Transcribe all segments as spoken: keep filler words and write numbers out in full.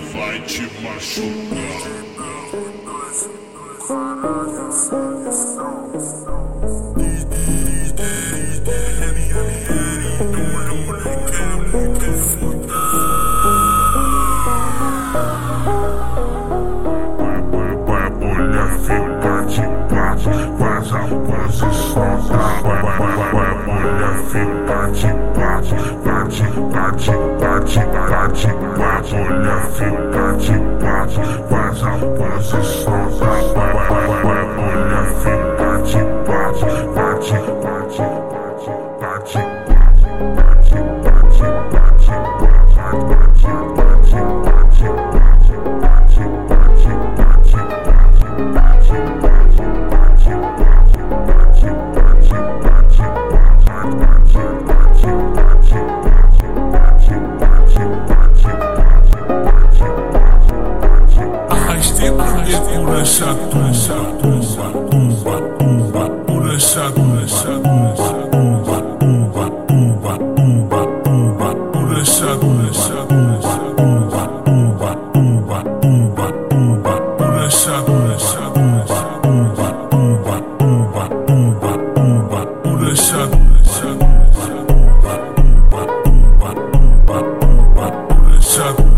vai te machucar. Vaza, vaza, solta. Vai, vai, vai, vai, mulher, fica de bate, bate, bate, bate, bate, bate, mulher, fica de bate, vaza, vaza, solta. Vai, vai, vai, vai, mulher, fica de bate, bate, bate, bate, bate, bate, bate, bate, por essa tumba, tumba, tumba, por essa tumba, tumba, tumba, tumba, tumba, tumba, por essa tumba, tumba, tumba, tumba, tumba, tumba, por essa tumba, tumba, tumba, tumba, tumba, tumba, por essa tumba, tumba, tumba, tumba, tumba, tumba, por essa tumba.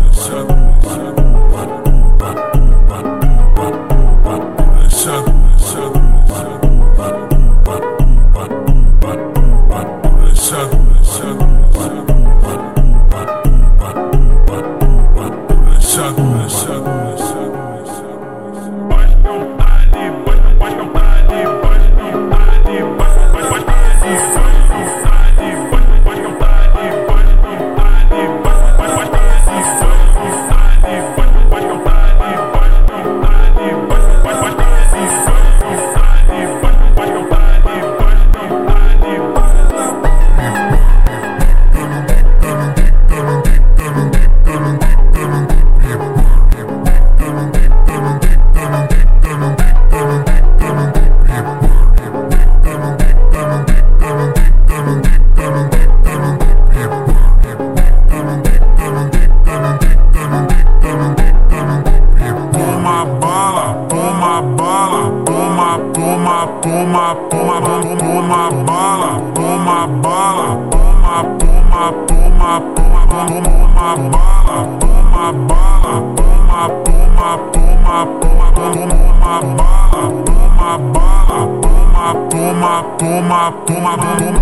Toma, toma, toma bala, toma bala, toma, toma, toma, toma, toma bala, toma bala, toma, toma, toma, toma, toma bala, toma bala, toma, toma, toma, toma,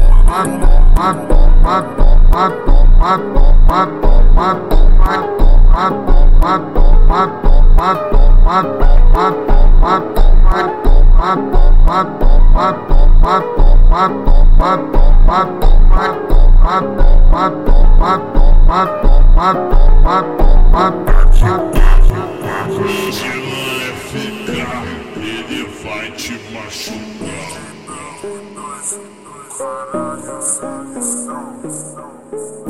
Se ele ficar, ele vai te machucar.